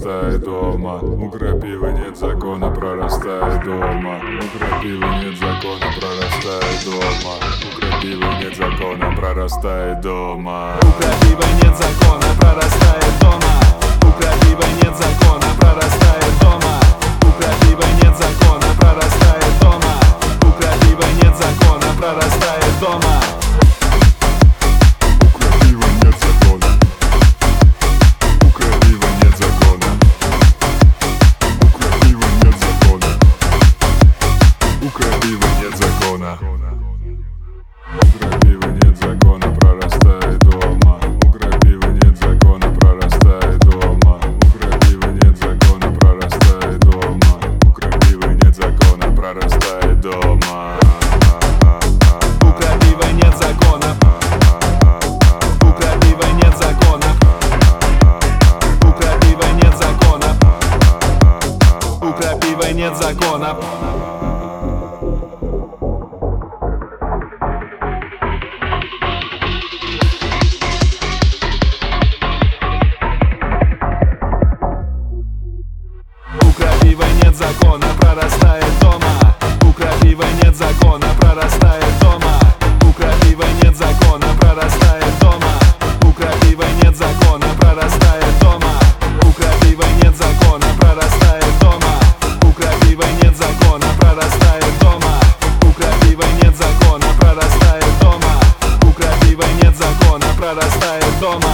прорастает дома. У крапивы нет закона, прорастает дома. У крапивы нет закона, прорастает дома. У крапивы нет закона, прорастает дома. У крапивы нет закона, прорастает дома. У крапивы нет закона, прорастает дома. У крапивы нет закона, прорастает дома. У крапивы нет закона, прорастает дома. У крапивы нет закона. У крапивы нет закона. У крапивы нет закона. У крапивы нет закона. У крапивы нет закона, прорастает дома. У крапивы нет закона, прорастает дома. У крапивы нет закона, прорастает дома. У крапивы нет закона, прорастает дома. У крапивы нет закона. У крапивы нет закона. У крапивы нет закона. У крапивы нет закона. У крапивы нет закона, прорастает дома. У крапивы нет закона, прорастает дома. У крапивы нет закона, прорастает дома. У крапивы нет закона, прорастает дома. У крапивы нет закона, прорастает дома. У крапивы нет закона, прорастает дома. У крапивы нет закона, прорастает дома. У крапивы нет закона, прорастает дома.